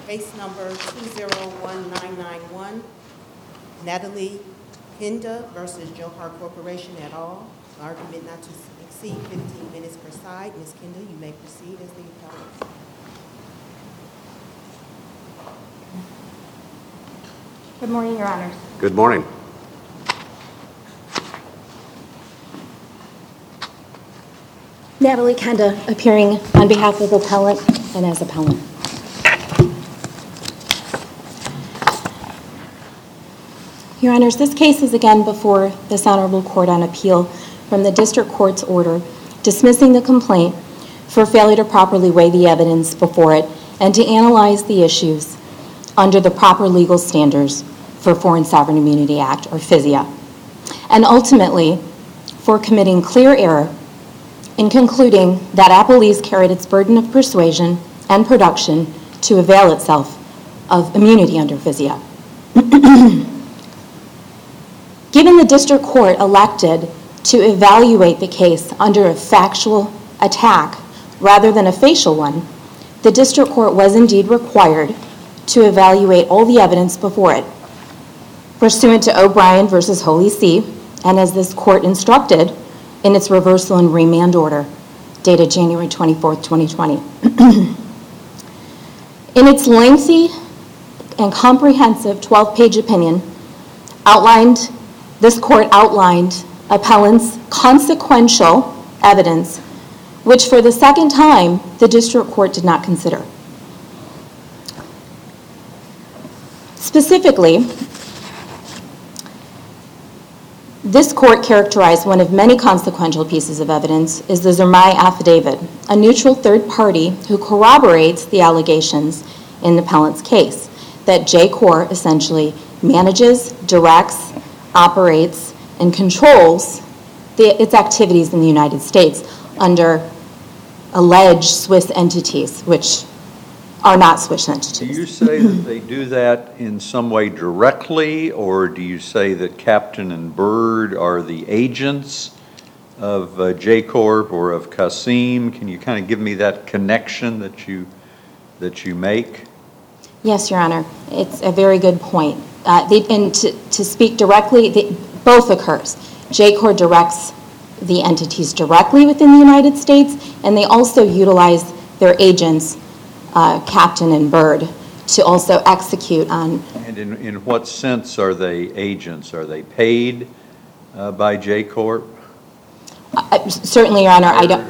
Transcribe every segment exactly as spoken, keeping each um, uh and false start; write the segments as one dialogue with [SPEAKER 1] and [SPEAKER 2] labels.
[SPEAKER 1] Case number two zero one nine nine one, Natalie Kinda versus Johar Corporation et al. Argument not to exceed fifteen minutes per side. Miz Kinda, you may proceed as the appellant.
[SPEAKER 2] Good morning, Your Honors.
[SPEAKER 3] Good morning.
[SPEAKER 2] Natalie Kinda, appearing on behalf of appellant and as appellant. Your Honors, this case is again before this Honorable Court on Appeal from the District Court's order dismissing the complaint for failure to properly weigh the evidence before it and to analyze the issues under the proper legal standards for Foreign Sovereign Immunity Act, or FISIA, and ultimately for committing clear error in concluding that Appellees carried its burden of persuasion and production to avail itself of immunity under FISIA. Given the District Court elected to evaluate the case under a factual attack rather than a facial one, the District Court was indeed required to evaluate all the evidence before it, pursuant to O'Brien versus Holy See, and as this Court instructed in its reversal and remand order dated January twenty-fourth, twenty twenty. In its lengthy and comprehensive twelve-page opinion, outlined, this Court outlined appellant's consequential evidence, which for the second time the District Court did not consider. Specifically, this Court characterized one of many consequential pieces of evidence is the Zermay affidavit, a neutral third party who corroborates the allegations in the appellant's case, that J-Corps essentially manages, directs, operates, and controls the, its activities in the United States under alleged Swiss entities, which are not Swiss entities.
[SPEAKER 4] Do you say that they do that in some way directly, or do you say that Captain and Byrd are the agents of uh, J-Corp or of Qasim? Can you kind of give me that connection that you that you make?
[SPEAKER 2] Yes, Your Honor. It's a very good point. Uh, they, and to, to speak directly, they, both occurs. J-Corps directs the entities directly within the United States, and they also utilize their agents, Uh, Captain and Byrd, to also execute on.
[SPEAKER 4] And in, in what sense are they agents? Are they paid uh, by J-Corp?
[SPEAKER 2] Uh, certainly, Your Honor, I don't.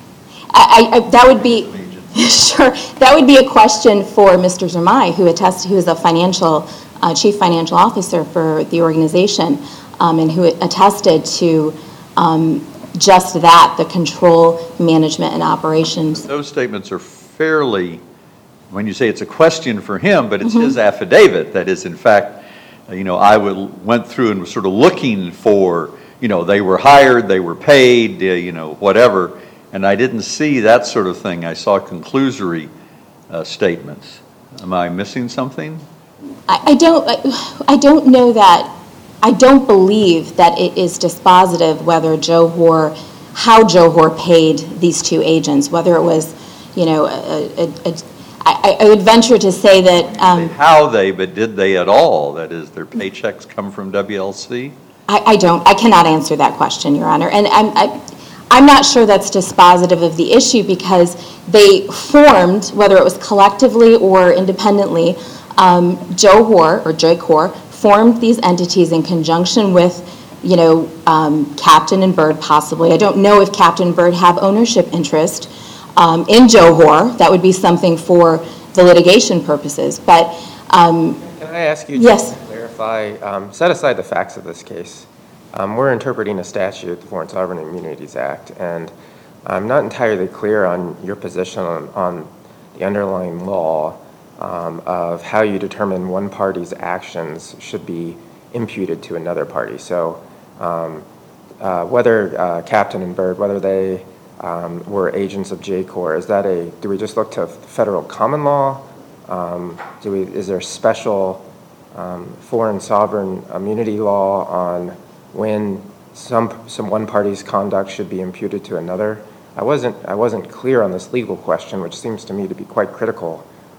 [SPEAKER 2] I, I, that would be sure. That would be a question for Mister Zermay, who attests, who is a financial uh, chief financial officer for the organization, um, and who attested to um, just that: the control, management, and operations.
[SPEAKER 4] Those statements are fairly. When you say it's a question for him, but it's mm-hmm. his affidavit that is, in fact, uh, you know, I would, went through and was sort of looking for, you know, they were hired, they were paid, uh, you know, whatever, and I didn't see that sort of thing. I saw conclusory uh, statements. Am I missing something?
[SPEAKER 2] I, I don't. I, I don't know that. I don't believe that it is dispositive whether Johor, how Johor paid these two agents, whether it was, you know, a, a, a I, I would venture to say that. Um,
[SPEAKER 4] How they, but did they at all? That is, their paychecks come from W L C?
[SPEAKER 2] I, I don't. I cannot answer that question, Your Honor. And I'm, I, I'm not sure that's dispositive of the issue because they formed, whether it was collectively or independently, um, Johor or J-Corps formed these entities in conjunction with, you know, um, Captain and Byrd possibly. I don't know if Captain and Byrd have ownership interest Um, in Johor. That would be something for the litigation purposes. But um,
[SPEAKER 5] can I ask you
[SPEAKER 2] yes.
[SPEAKER 5] to clarify? Um, set aside the facts of this case. Um, we're interpreting a statute, the Foreign Sovereign Immunities Act, and I'm not entirely clear on your position on, on the underlying law um, of how you determine one party's actions should be imputed to another party. So um, uh, whether uh, Captain and Byrd, whether they Um, were agents of J-Corps. Is that a, do we just look to federal common law? Um, do we, is there special um, foreign sovereign immunity law on when some, some one party's conduct should be imputed to another? I wasn't, I wasn't clear on this legal question, which seems to me to be quite critical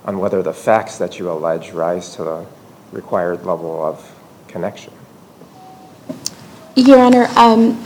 [SPEAKER 5] on whether the facts that you allege rise to the required level of connection.
[SPEAKER 2] Your Honor, um,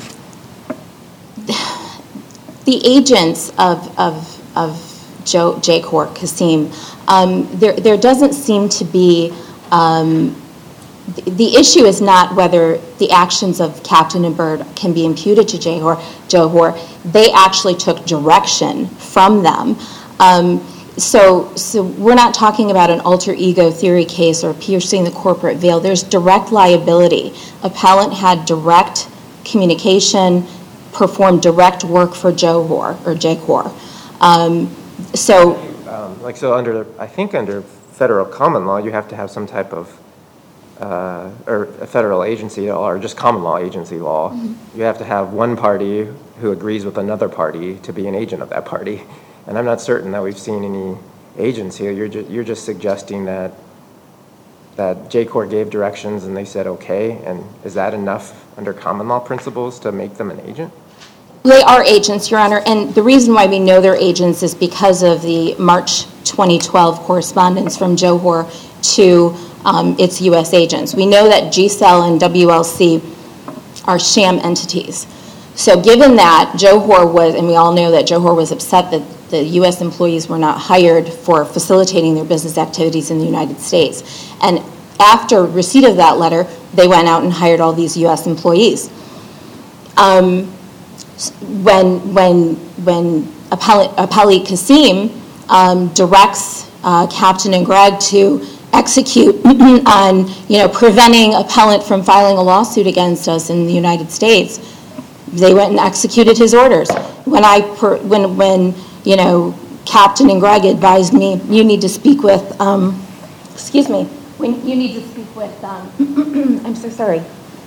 [SPEAKER 2] the agents of, of, of Joe, J. Cor, Kasim, um, there, there doesn't seem to be, um, the, the issue is not whether the actions of Captain and Bird can be imputed to J. Hor, Joe Hor. They actually took direction from them. Um, so, so we're not talking about an alter ego theory case or piercing the corporate veil. There's direct liability. Appellant had direct communication, performed direct work for Joe Hor or J. Hor. Um, so,
[SPEAKER 5] um, like so, under I think under federal common law, you have to have some type of uh, or a federal agency law or just common law agency law. Mm-hmm. You have to have one party who agrees with another party to be an agent of that party. And I'm not certain that we've seen any agents here. You're ju- you're just suggesting that that J. Cor gave directions and they said okay, and is that enough under common law principles to make them an agent?
[SPEAKER 2] They are agents, Your Honor, and the reason why we know they're agents is because of the March twenty twelve correspondence from Joe Hor to um, its U S agents. We know that G C E L and W L C are sham entities. So given that, Joe Hor was, and we all know that Joe Hor was upset that the U S employees were not hired for facilitating their business activities in the United States. And after receipt of that letter, they went out and hired all these U S employees. Um, when when when Appellee, Appellee Kasim um, directs uh, Captain and Greg to execute on, you know, preventing appellant from filing a lawsuit against us in the United States, they went and executed his orders. When I per, when when you know Captain and Greg advised me, you need to speak with, um, excuse me, when you need to speak with, um, I'm so sorry.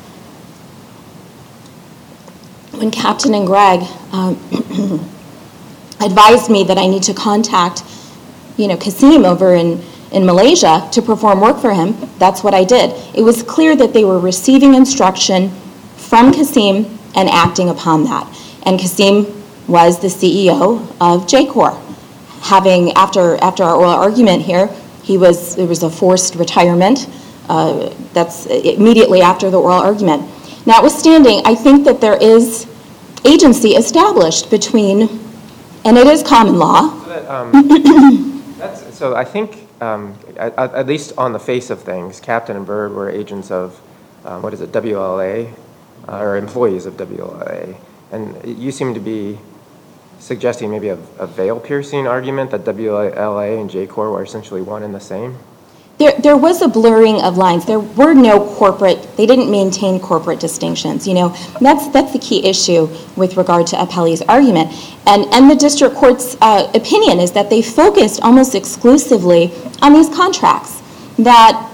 [SPEAKER 2] When Captain and Greg um, advised me that I need to contact, you know, Kasim over in, in Malaysia to perform work for him, that's what I did. It was clear that they were receiving instruction from Kasim and acting upon that. And Kasim was the C E O of J. Cor. Having, after after our oral argument here, he was, there was a forced retirement. Uh, that's immediately after the oral argument. Notwithstanding, I think that there is agency established between, and it is common law.
[SPEAKER 5] So, that, um, that's, so I think, um, at, at least on the face of things, Captain and Bird were agents of, um, what is it, W L A, uh, or employees of W L A. And you seem to be suggesting maybe a, a veil-piercing argument that W L A and J. Cor were essentially one and the same?
[SPEAKER 2] There, there was a blurring of lines. There were no corporate, they didn't maintain corporate distinctions, you know. That's that's the key issue with regard to Appellee's argument. And, and the district court's uh, opinion is that they focused almost exclusively on these contracts that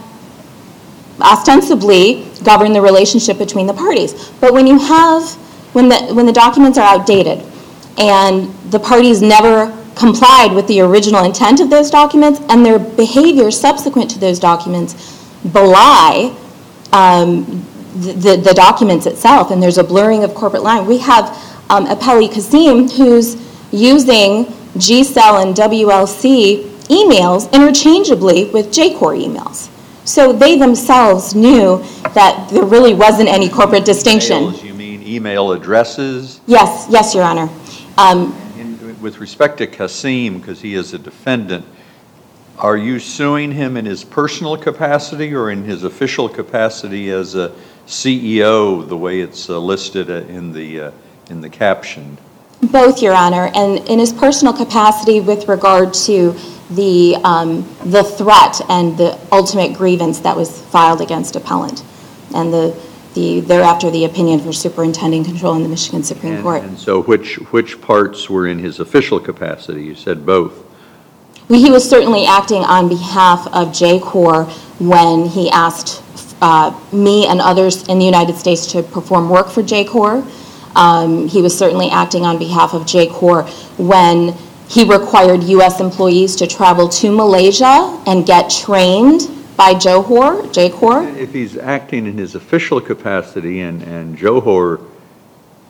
[SPEAKER 2] ostensibly govern the relationship between the parties. But when you have, when the, when the documents are outdated and the parties never complied with the original intent of those documents, and their behavior subsequent to those documents belie um, the, the documents itself, and there's a blurring of corporate line. We have um, Appellee Kasim, who's using G C E L and W L C emails interchangeably with J. Cor emails. So they themselves knew that there really wasn't any corporate distinction.
[SPEAKER 4] Emails, you mean email addresses?
[SPEAKER 2] Yes, yes, Your Honor. Um,
[SPEAKER 4] With respect to Kasim, because he is a defendant, are you suing him in his personal capacity or in his official capacity as a C E O, the way it's uh, listed in the uh, in the caption?
[SPEAKER 2] Both, Your Honor, and in his personal capacity with regard to the um, the threat and the ultimate grievance that was filed against appellant, and the the thereafter the opinion for superintending control in the Michigan Supreme
[SPEAKER 4] And,
[SPEAKER 2] Court.
[SPEAKER 4] and so which which parts were in his official capacity? You said both.
[SPEAKER 2] Well, he was certainly acting on behalf of J. Cor when he asked uh, me and others in the United States to perform work for J. Cor. Um, he was certainly acting on behalf of J. Cor when he required U S employees to travel to Malaysia and get trained by Johor, J. Cor.
[SPEAKER 4] If he's acting in his official capacity, and, and Johor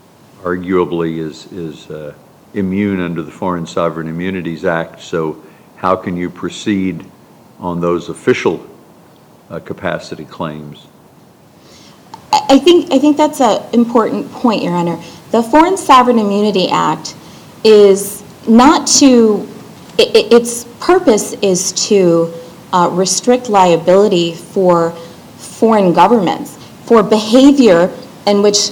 [SPEAKER 4] arguably is, is uh, immune under the Foreign Sovereign Immunities Act, so how can you proceed on those official uh, capacity claims?
[SPEAKER 2] I I think, I think that's an important point, Your Honor. The Foreign Sovereign Immunity Act is not to, i- i- its purpose is to uh, restrict liability for foreign governments, for behavior in which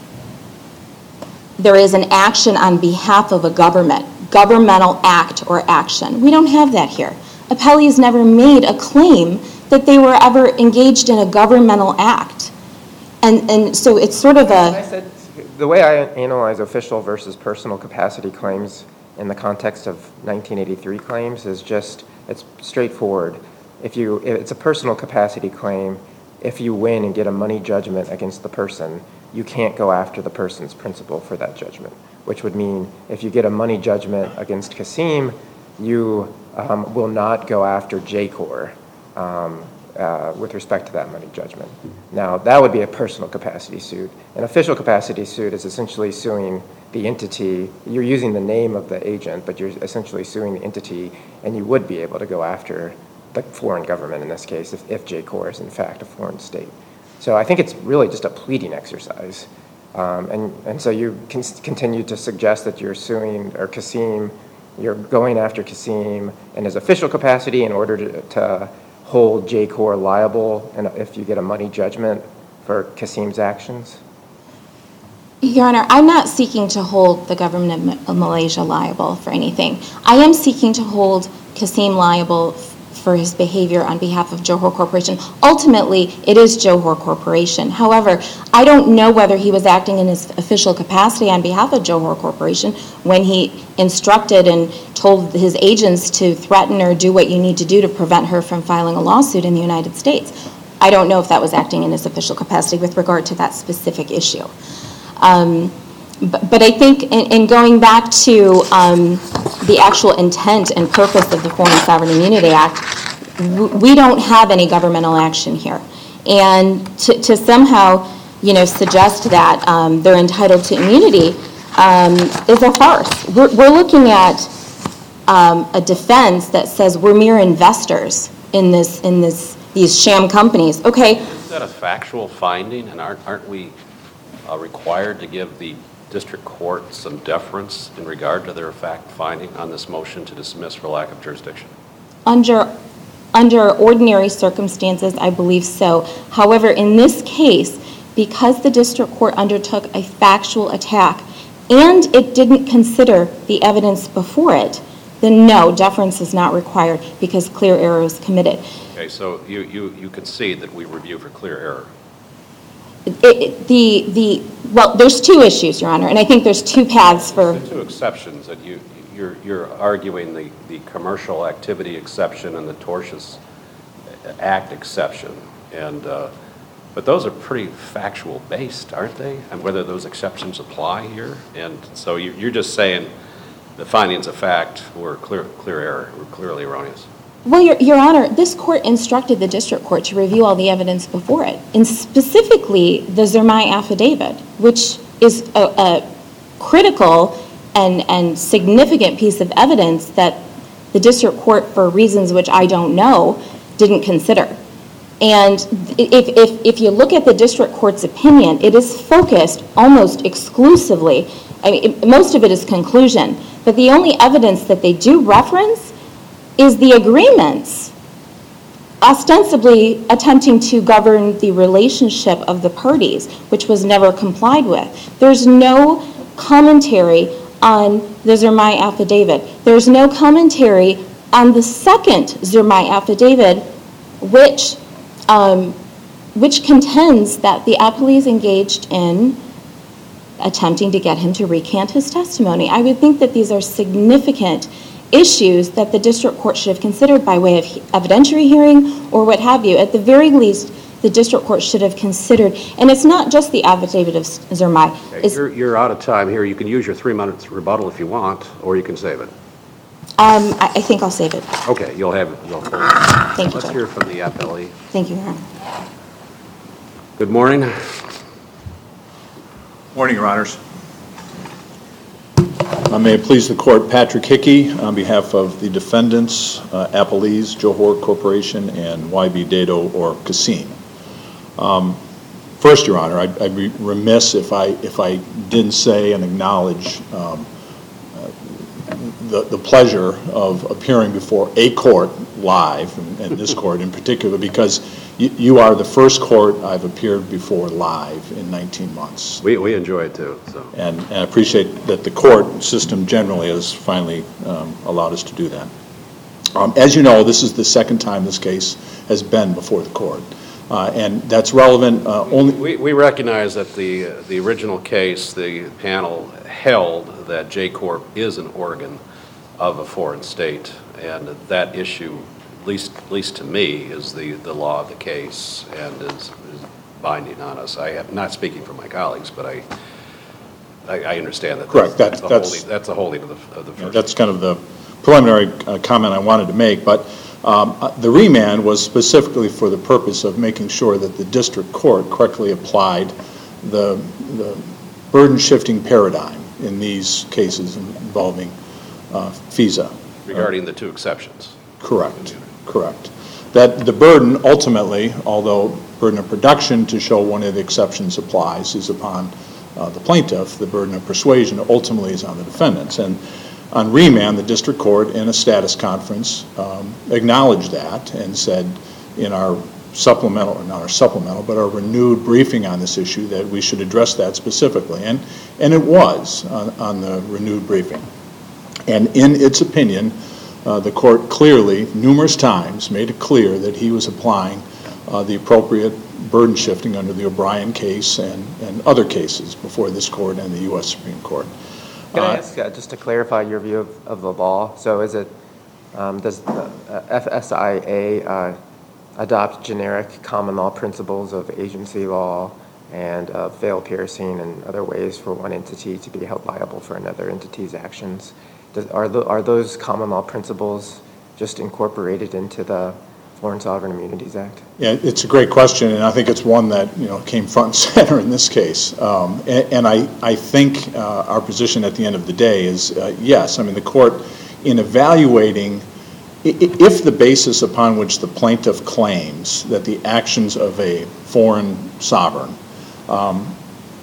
[SPEAKER 2] there is an action on behalf of a government, governmental act or action. We don't have that here. Appellees never made a claim that they were ever engaged in a governmental act. And, and so it's sort of
[SPEAKER 5] I
[SPEAKER 2] a,
[SPEAKER 5] said, the way I analyze official versus personal capacity claims in the context of nineteen eighty-three claims is just, it's straightforward. If you, if it's a personal capacity claim, if you win and get a money judgment against the person, you can't go after the person's principal for that judgment, which would mean if you get a money judgment against Kasim, you um, will not go after J COR um, uh, with respect to that money judgment. Now, that would be a personal capacity suit. An official capacity suit is essentially suing the entity. You're using the name of the agent, but you're essentially suing the entity, and you would be able to go after the foreign government in this case if, if J COR is in fact a foreign state. So I think it's really just a pleading exercise. Um, and, and so you can continue to suggest that you're suing, or Kasim, you're going after Kasim in his official capacity in order to, to hold J COR liable and if you get a money judgment for Kasim's actions?
[SPEAKER 2] Your Honor, I'm not seeking to hold the government of Malaysia liable for anything. I am seeking to hold Kasim liable for his behavior on behalf of Johor Corporation. Ultimately, it is Johor Corporation. However, I don't know whether he was acting in his official capacity on behalf of Johor Corporation when he instructed and told his agents to threaten or do what you need to do to prevent her from filing a lawsuit in the United States. I don't know if that was acting in his official capacity with regard to that specific issue. Um, but, but I think in, in going back to um, the actual intent and purpose of the Foreign Sovereign Immunity Act, w- we don't have any governmental action here. And to, to somehow, you know, suggest that um, they're entitled to immunity um, is a farce. We're, we're looking at um, a defense that says we're mere investors in this, in this, these sham companies. Okay.
[SPEAKER 3] Is that a factual finding, and aren't, aren't we uh, required to give the district court some deference in regard to their fact finding on this motion to dismiss for lack of jurisdiction?
[SPEAKER 2] Under, under ordinary circumstances, I believe so. However, in this case, because the district court undertook a factual attack and it didn't consider the evidence before it, then no, deference is not required because clear error is committed.
[SPEAKER 3] Okay, so you, you, you concede that we review for clear error.
[SPEAKER 2] It, it, the, the, well, there's two issues, Your Honor, and I think there's two paths for...
[SPEAKER 3] The two exceptions that you, you're, you're arguing the, the commercial activity exception and the tortious act exception. And, uh, but those are pretty factual based, aren't they? And whether those exceptions apply here. And so you, you're just saying the findings of fact were clear, clear error, were clearly erroneous.
[SPEAKER 2] Well, Your, Your Honor, this court instructed the district court to review all the evidence before it, and specifically the Zermay affidavit, which is a, a critical and, and significant piece of evidence that the district court, for reasons which I don't know, didn't consider. And if, if, if you look at the district court's opinion, it is focused almost exclusively, I mean, it, most of it is conclusion, but the only evidence that they do reference is the agreements ostensibly attempting to govern the relationship of the parties, which was never complied with. There's no commentary on the Zermay affidavit. There's no commentary on the second Zermay affidavit, which, um, which contends that the appellees engaged in attempting to get him to recant his testimony. I would think that these are significant issues that the district court should have considered by way of evidentiary hearing or what have you. At the very least, the district court should have considered, and it's not just the affidavit of Zermay.
[SPEAKER 6] Okay, you're, you're out of time here. You can use your three minutes rebuttal if you want, or you can save it.
[SPEAKER 2] Um, I, I think I'll save it.
[SPEAKER 6] Okay, you'll have it. You'll hold it.
[SPEAKER 2] Thank you,
[SPEAKER 6] Let's
[SPEAKER 2] Judge.
[SPEAKER 6] hear from the appellee.
[SPEAKER 2] Thank you, Your Honor.
[SPEAKER 6] Good morning.
[SPEAKER 7] Morning, Your Honors. Uh, May it please the court, Patrick Hickey, on behalf of the defendants, uh, Appalese, Johor Corporation, and Y B Dado or Kasim. Um, first, Your Honor, I'd, I'd be remiss if I if I didn't say and acknowledge um, uh, the the pleasure of appearing before a court live, and, and this court in particular, because you, you are the first court I've appeared before live in nineteen months.
[SPEAKER 6] We, we enjoy it too, so.
[SPEAKER 7] And, and I appreciate that the court system generally has finally um, allowed us to do that. Um, as you know, this is the second time this case has been before the court. Uh, and that's relevant uh, only...
[SPEAKER 6] We, we recognize that the, uh, the original case, the panel held that J-Corp is an organ of a foreign state, and that issue, at least, at least to me, is the, the law of the case and is, is binding on us. I am not speaking for my colleagues, but I, I, I understand that.
[SPEAKER 7] Correct.
[SPEAKER 6] That's,
[SPEAKER 7] That-
[SPEAKER 6] that's,
[SPEAKER 7] that's-
[SPEAKER 6] the holding, that's the holding of the, of the
[SPEAKER 7] You know,
[SPEAKER 6] first.
[SPEAKER 7] that's kind of the preliminary uh, comment I wanted to make, but um, uh, the remand was specifically for the purpose of making sure that the district court correctly applied the, the burden-shifting paradigm in these cases involving uh, FISA.
[SPEAKER 3] Regarding the two exceptions.
[SPEAKER 7] Correct, correct. That the burden ultimately, although burden of production to show one of the exceptions applies, is upon uh, the plaintiff, the burden of persuasion ultimately is on the defendants. And on remand, the district court in a status conference um, acknowledged that and said in our supplemental, or not our supplemental, but our renewed briefing on this issue that we should address that specifically. And, and it was on, on the renewed briefing. And in its opinion, uh, the court clearly, numerous times, made it clear that he was applying uh, the appropriate burden shifting under the O'Brien case and, and other cases before this court and the U S Supreme Court.
[SPEAKER 5] Can I
[SPEAKER 7] Uh,
[SPEAKER 5] ask, uh, just to clarify your view of, of the law, so is it, um, does the uh, F S I A uh, adopt generic common law principles of agency law and uh, veil piercing and other ways for one entity to be held liable for another entity's actions? Does, are, the, are those common law principles just incorporated into the Foreign Sovereign Immunities Act?
[SPEAKER 7] Yeah, it's a great question, and I think it's one that, you know, came front and center in this case. Um, and, and I, I think uh, our position at the end of the day is uh, yes. I mean, the court, in evaluating, i- i- if the basis upon which the plaintiff claims that the actions of a foreign sovereign um,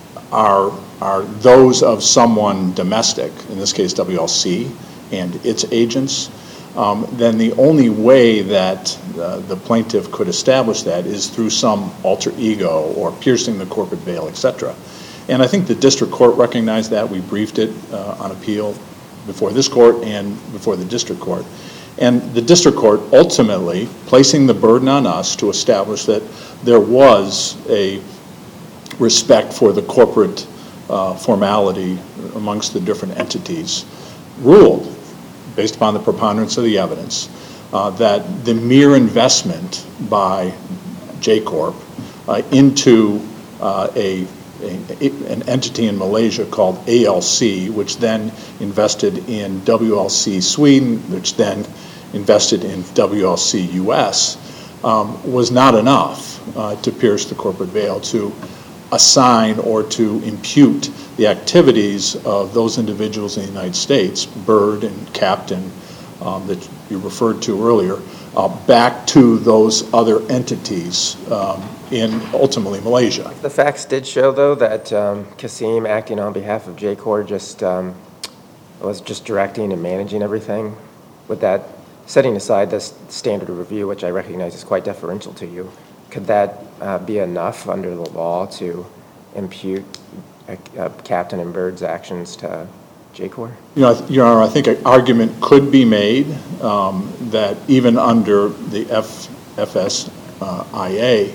[SPEAKER 7] are are those of someone domestic, in this case W L C and its agents, Um, then the only way that uh, the plaintiff could establish that is through some alter ego or piercing the corporate veil, et cetera. And I think the district court recognized that. We briefed it uh, on appeal before this court and before the district court. And the district court ultimately placing the burden on us to establish that there was a respect for the corporate uh, formality amongst the different entities, ruled, based upon the preponderance of the evidence, uh, that the mere investment by J-Corp uh, into uh, a, a, an entity in Malaysia called A L C, which then invested in W L C Sweden, which then invested in W L C U S, um, was not enough uh, to pierce the corporate veil, to assign or to impute the activities of those individuals in the United States, Byrd and Captain, um, that you referred to earlier, uh, back to those other entities um, in ultimately Malaysia.
[SPEAKER 5] The facts did show, though, that um, Kasim, acting on behalf of J-Corp, just um, was just directing and managing everything. With that, setting aside this standard of review, which I recognize is quite deferential to you, could that uh, be enough under the law to impute uh, uh, Captain and Byrd's actions to J-Corp?
[SPEAKER 7] You know, Your Honor, I think an argument could be made um, that even under the F, F S I A,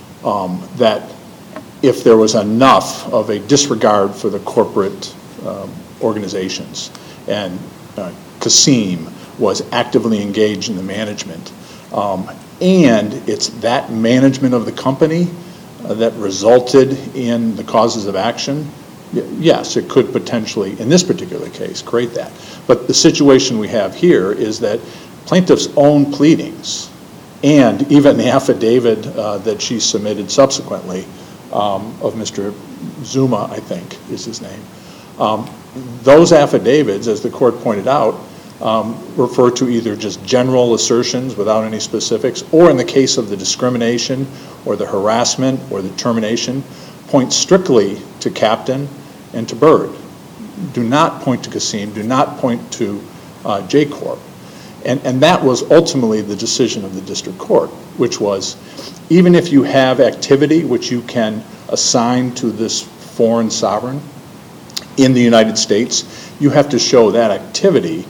[SPEAKER 7] um, that if there was enough of a disregard for the corporate um, organizations and uh, Kasim was actively engaged in the management, um, and it's that management of the company uh, that resulted in the causes of action, y- yes, it could potentially, in this particular case, create that. But the situation we have here is that plaintiff's own pleadings and even the affidavit uh, that she submitted subsequently um, of Mister Zuma, I think is his name, um, those affidavits, as the court pointed out, um, refer to either just general assertions without any specifics, or in the case of the discrimination or the harassment or the termination, point strictly to Captain and to Byrd. Do not point to Kasim, do not point to uh, J Corp. And, and that was ultimately the decision of the district court, which was, even if you have activity which you can assign to this foreign sovereign in the United States, you have to show that activity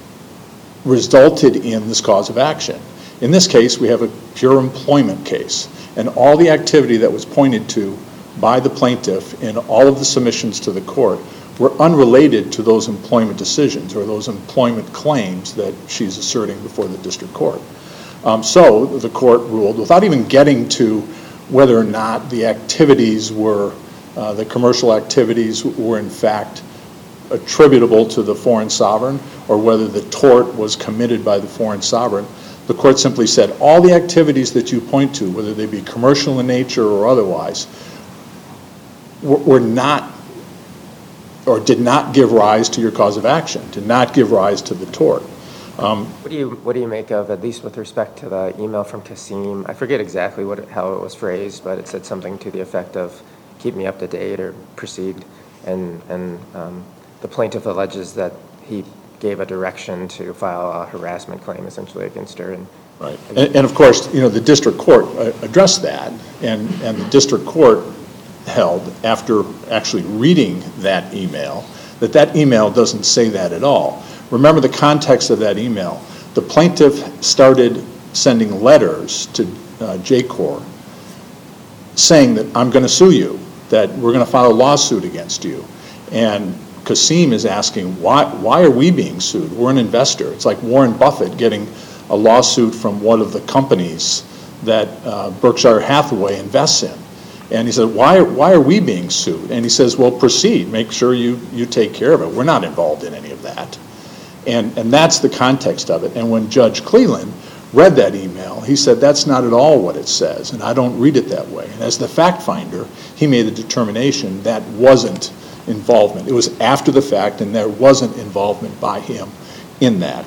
[SPEAKER 7] resulted in this cause of action. In this case, we have a pure employment case, and all the activity that was pointed to by the plaintiff in all of the submissions to the court were unrelated to those employment decisions or those employment claims that she's asserting before the district court. Um, so the court ruled, without even getting to whether or not the activities were, uh, the commercial activities were in fact attributable to the foreign sovereign, or whether the tort was committed by the foreign sovereign, the court simply said all the activities that you point to, whether they be commercial in nature or otherwise, were, were not or did not give rise to your cause of action, did not give rise to the tort. Um,
[SPEAKER 5] What do you what do you make of, at least with respect to the email from Kasim? I forget exactly what it, how it was phrased, but it said something to the effect of "keep me up to date" or "proceed," and and um, the plaintiff alleges that he gave a direction to file a harassment claim essentially against her. And
[SPEAKER 7] right, and, and of course, you know, the district court uh, addressed that, and and the district court held, after actually reading that email, that that email doesn't say that at all. Remember the context of that email. The plaintiff started sending letters to uh, J Corp saying that I'm going to sue you, that we're going to file a lawsuit against you. And Kasim is asking, why, why are we being sued? We're an investor. It's like Warren Buffett getting a lawsuit from one of the companies that uh, Berkshire Hathaway invests in. And he said, why, why are we being sued? And he says, well, proceed. Make sure you, you take care of it. We're not involved in any of that. And, and that's the context of it. And when Judge Cleland read that email, he said, that's not at all what it says, and I don't read it that way. And as the fact finder, he made the determination that wasn't involvement. It was after the fact, and there wasn't involvement by him in that.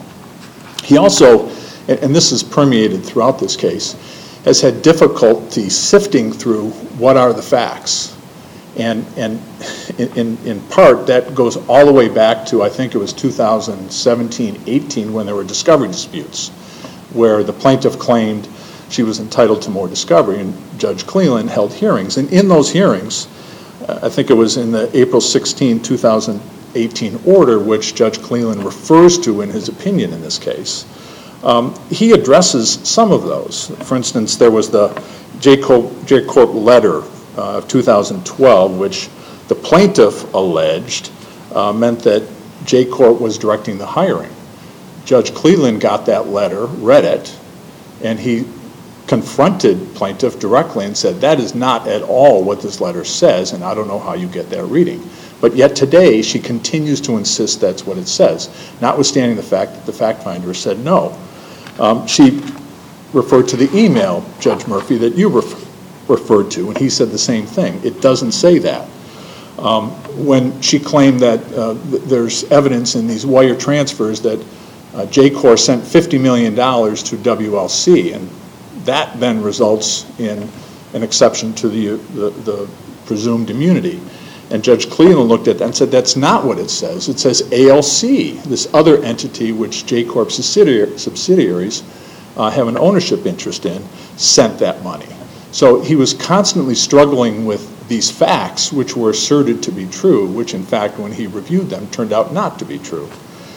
[SPEAKER 7] He also, and this is permeated throughout this case, has had difficulty sifting through what are the facts. And, and in, in part, that goes all the way back to, I think it was two thousand seventeen eighteen, when there were discovery disputes, where the plaintiff claimed she was entitled to more discovery, and Judge Cleland held hearings. And in those hearings, uh, I think it was in the April sixteenth, two thousand eighteen order, which Judge Cleland refers to in his opinion in this case, um, he addresses some of those. For instance, there was the J Corp, J Corp letter uh, of two thousand twelve, which the plaintiff alleged uh, meant that J Corp was directing the hiring. Judge Cleland got that letter, read it, and he confronted plaintiff directly and said, that is not at all what this letter says, and I don't know how you get that reading. But yet today, she continues to insist that's what it says, notwithstanding the fact that the fact finder said no. Um, she referred to the email, Judge Murphy, that you ref- referred to, and he said the same thing. It doesn't say that. Um, when she claimed that uh, th- there's evidence in these wire transfers that uh, J Corp sent fifty million dollars to W L C, and that then results in an exception to the, the, the presumed immunity. And Judge Cleland looked at that and said, that's not what it says. It says A L C, this other entity which J Corp subsidiary, subsidiaries uh, have an ownership interest in, sent that money. So he was constantly struggling with these facts, which were asserted to be true, which in fact, when he reviewed them, turned out not to be true.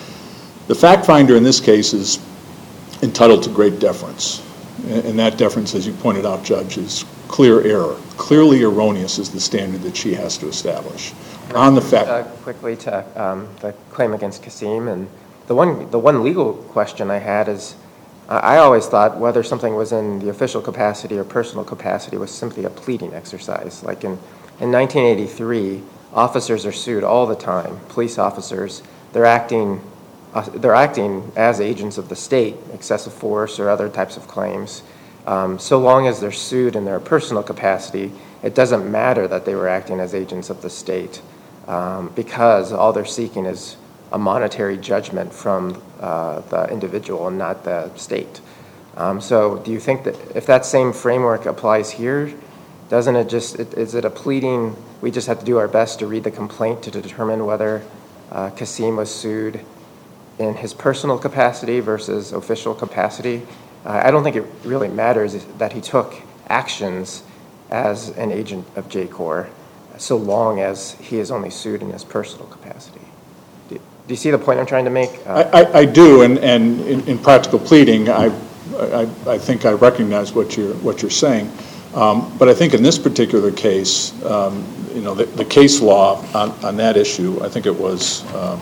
[SPEAKER 7] The fact finder in this case is entitled to great deference. And that deference, as you pointed out, Judge, is clear error. Clearly erroneous is the standard that she has to establish. On the fact,
[SPEAKER 5] uh, quickly to um, the claim against Kasim, and the one the one legal question I had is, uh, I always thought whether something was in the official capacity or personal capacity was simply a pleading exercise. Like in in nineteen eighty-three, officers are sued all the time. Police officers, they're acting. Uh, they're acting as agents of the state, excessive force or other types of claims. Um, so long as they're sued in their personal capacity, it doesn't matter that they were acting as agents of the state. um, because all they're seeking is a monetary judgment from uh, the individual and not the state. Um, so do you think that if that same framework applies here, doesn't it just, it, is it a pleading, we just have to do our best to read the complaint to determine whether uh, Kasim was sued in his personal capacity versus official capacity? Uh, I don't think it really matters that he took actions as an agent of J COR, so long as he is only sued in his personal capacity. Do, do you see the point I'm trying to make? Uh,
[SPEAKER 7] I, I, I do, and, and in, in practical pleading, I, I, I think I recognize what you're, what you're saying. Um, but I think in this particular case, um, you know, the, the case law on, on that issue, I think it was, um,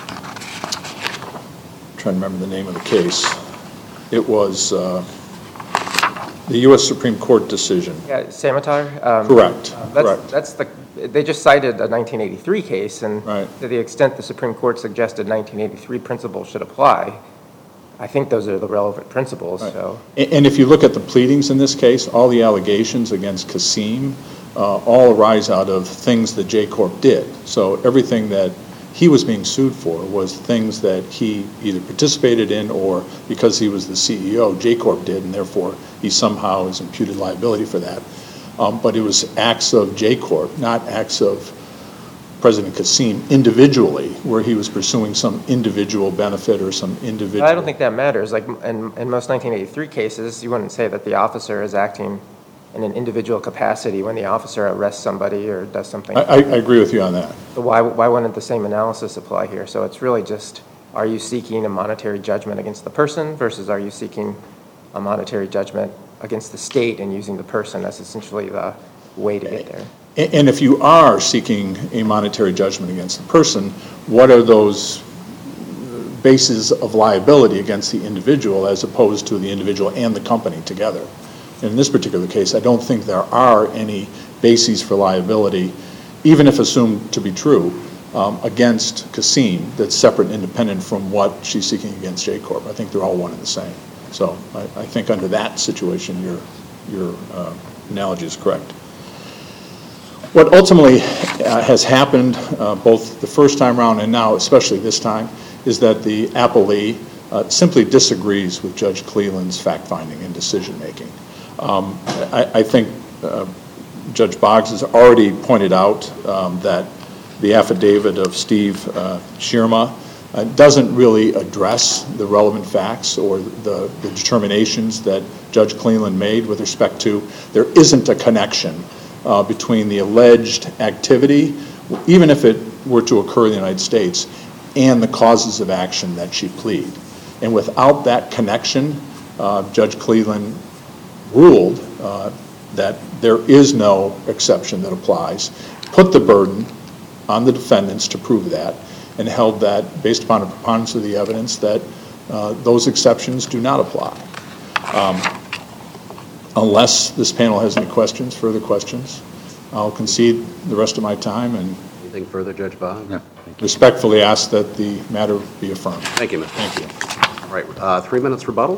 [SPEAKER 7] I'm trying to remember the name of the case. It was uh, the U S Supreme Court decision.
[SPEAKER 5] Yeah, Samatar? Um,
[SPEAKER 7] Correct,
[SPEAKER 5] uh, that's,
[SPEAKER 7] correct.
[SPEAKER 5] That's the, they just cited a nineteen eighty-three case, and
[SPEAKER 7] Right.
[SPEAKER 5] to the extent the Supreme Court suggested nineteen eighty-three principles should apply, I think those are the relevant principles,
[SPEAKER 7] Right.
[SPEAKER 5] so.
[SPEAKER 7] And and if you look at the pleadings in this case, all the allegations against Kasim uh, all arise out of things that J CORP did. So everything that he was being sued for was things that he either participated in or because he was the C E O, J CORP did, and therefore he somehow is imputed liability for that. Um, but it was acts of J CORP, not acts of President Kasim individually, where he was pursuing some individual benefit or some individual.
[SPEAKER 5] I don't think that matters. Like in, in most nineteen eighty-three cases, you wouldn't say that the officer is acting in an individual capacity when the officer arrests somebody or does something.
[SPEAKER 7] I, I I agree with you on that.
[SPEAKER 5] So why, why wouldn't the same analysis apply here? So it's really just, are you seeking a monetary judgment against the person versus are you seeking a monetary judgment against the state and using the person? That's essentially the way to get there.
[SPEAKER 7] And and if you are seeking a monetary judgment against the person, what are those bases of liability against the individual as opposed to the individual and the company together? And in this particular case, I don't think there are any bases for liability, even if assumed to be true, um, against Kasim that's separate and independent from what she's seeking against J CORP. I think they're all one and the same. So I, I think under that situation, your, your uh, analogy is correct. What ultimately uh, has happened, uh, both the first time around and now, especially this time, is that the appellee uh, simply disagrees with Judge Cleland's fact-finding and decision-making. Um, I, I think uh, Judge Boggs has already pointed out um, that the affidavit of Steve uh, Schirma uh, doesn't really address the relevant facts or the, the determinations that Judge Cleland made with respect to there isn't a connection Uh, between the alleged activity, even if it were to occur in the United States, and the causes of action that she plead. And without that connection, uh, Judge Cleland ruled uh, that there is no exception that applies, put the burden on the defendants to prove that, and held that, based upon a preponderance of the evidence, that uh, those exceptions do not apply. Um, Unless this panel has any questions, further questions, I'll concede the rest of my time and
[SPEAKER 6] Anything further, Judge Boggs?
[SPEAKER 4] No.
[SPEAKER 7] respectfully ask that the matter be affirmed.
[SPEAKER 6] Thank you, Mister
[SPEAKER 7] Thank you.
[SPEAKER 6] All right, uh, three minutes rebuttal?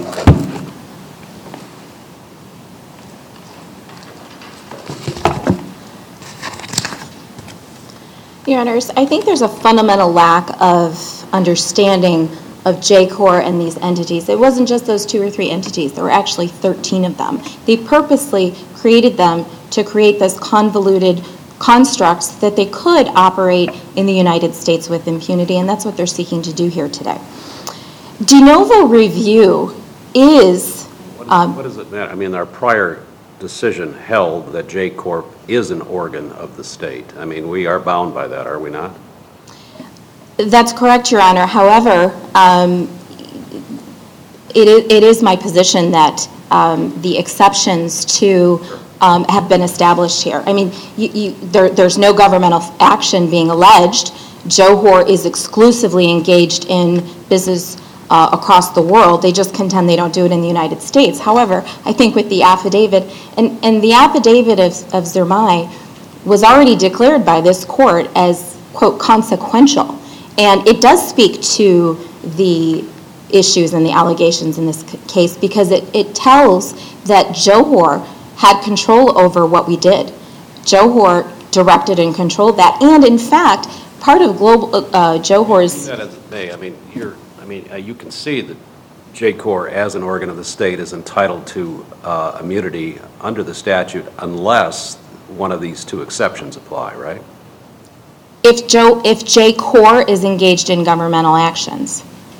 [SPEAKER 2] Your Honors, I think there's a fundamental lack of understanding of J COR and these entities. It wasn't just those two or three entities. There were actually thirteen of them. They purposely created them to create this convoluted constructs that they could operate in the United States with impunity, and that's what they're seeking to do here today. De novo review is...
[SPEAKER 6] What
[SPEAKER 2] Um,
[SPEAKER 6] what does it matter? I mean, our prior decision held that J CORP is an organ of the state. I mean, we are bound by that, are we not?
[SPEAKER 2] That's correct, Your Honor. However, um, it, is, it is my position that um, the exceptions to um, have been established here. I mean, you, you, there, there's no governmental action being alleged. Johor is exclusively engaged in business uh, across the world. They just contend they don't do it in the United States. However, I think with the affidavit, and, and the affidavit of, of Zermay was already declared by this court as, quote, consequential. And it does speak to the issues and the allegations in this c- case because it, it tells that Johor had control over what we did. Johor directed and controlled that. And in fact, part of global, uh, Johor's,
[SPEAKER 6] That as it may, I mean, you're, I mean, uh, you can see that J COR, as an organ of the state, is entitled to uh, immunity under the statute unless one of these two exceptions apply, right?
[SPEAKER 2] if Joe, if J COR is engaged in governmental actions.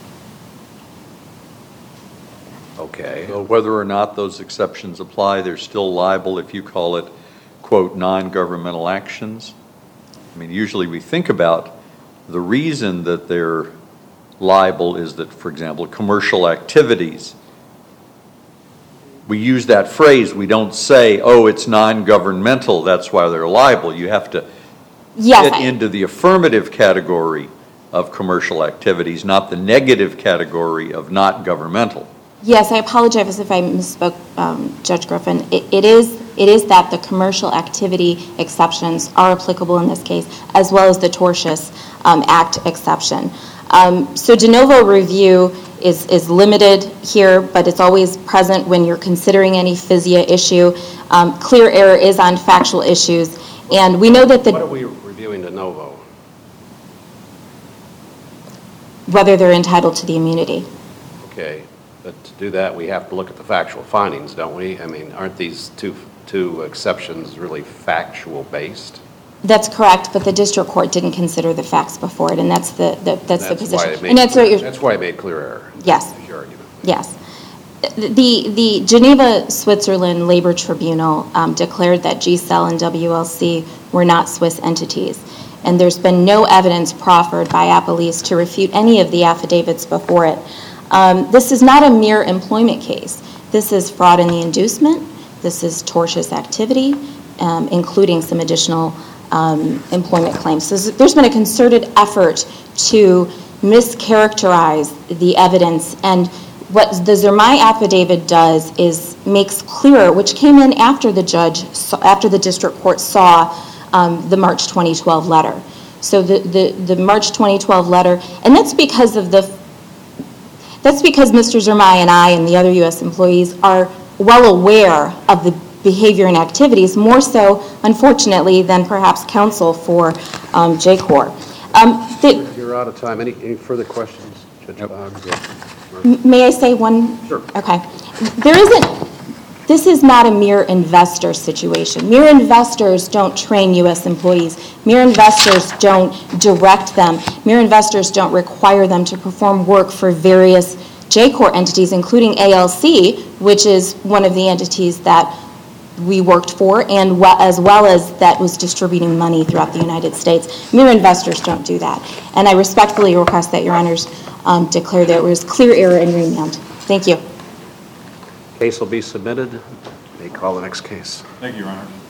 [SPEAKER 6] Okay.
[SPEAKER 4] So whether or not those exceptions apply, they're still liable if you call it, quote, non-governmental actions? I mean, usually we think about the reason that they're liable is that, for example, commercial activities. We use that phrase, we don't say, oh, it's non-governmental, that's why they're liable. You have to
[SPEAKER 2] Yes,
[SPEAKER 4] get
[SPEAKER 2] I-
[SPEAKER 4] into the affirmative category of commercial activities, not the negative category of not governmental.
[SPEAKER 2] Yes, I apologize if I misspoke, um, Judge Griffin. It, it is it is that the commercial activity exceptions are applicable in this case, as well as the tortious um, act exception. Um, so de novo review is is limited here, but it's always present when you're considering any F I S I A issue. Um, clear error is on factual issues, and we know that
[SPEAKER 6] What are
[SPEAKER 2] the
[SPEAKER 6] we reviewing de novo?
[SPEAKER 2] whether they're entitled to the immunity.
[SPEAKER 6] Okay, but to do that, we have to look at the factual findings, don't we? I mean, aren't these two, two exceptions really factual based?
[SPEAKER 2] That's correct, but the district court didn't consider the facts before it, and that's the, the that's, the
[SPEAKER 6] That's why
[SPEAKER 2] position.
[SPEAKER 6] it made
[SPEAKER 2] And that's what
[SPEAKER 6] clear-
[SPEAKER 2] you're,
[SPEAKER 6] That's why I made clear error.
[SPEAKER 2] Yes.
[SPEAKER 6] Is your argument.
[SPEAKER 2] yes. The, the Geneva, Switzerland Labor Tribunal um, declared that G C E L and W L C were not Swiss entities, and there's been no evidence proffered by Appellees to refute any of the affidavits before it. Um, this is not a mere employment case. This is fraud in the inducement. This is tortious activity, um, including some additional um, employment claims. So there's been a concerted effort to mischaracterize the evidence, and what the Zermay affidavit does is makes clearer, which came in after the judge, after the district court saw um, the March twenty twelve letter. So the, the, the March twenty twelve letter, and that's because of the, that's because Mister Zermay and I and the other U S employees are well aware of the behavior and activities, more so, unfortunately, than perhaps counsel for um, J COR. Um, the,
[SPEAKER 6] You're out of time. Any, any further questions, Judge Boggs?
[SPEAKER 2] M- May I say one?
[SPEAKER 6] Sure.
[SPEAKER 2] Okay. There isn't, this is not a mere investor situation. Mere investors don't train U S employees. Mere investors don't direct them. Mere investors don't require them to perform work for various J COR entities, including A L C, which is one of the entities that we worked for, and we- as well as that was distributing money throughout the United States. Mere investors don't do that. And I respectfully request that Your Honors um, declare there was clear error in remand. Thank you.
[SPEAKER 6] Case will be submitted. May call the next case.
[SPEAKER 7] Thank you, Your Honor.